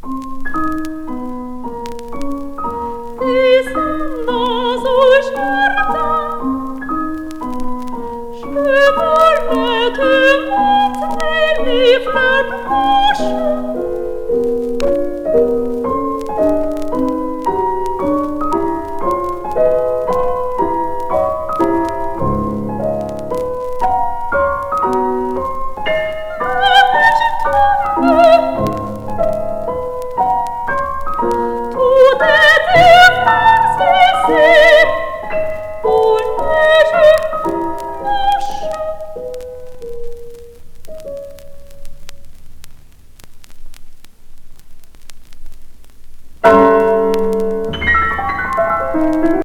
Descendons au jardin, je voulais te montrer les fleurs blanches.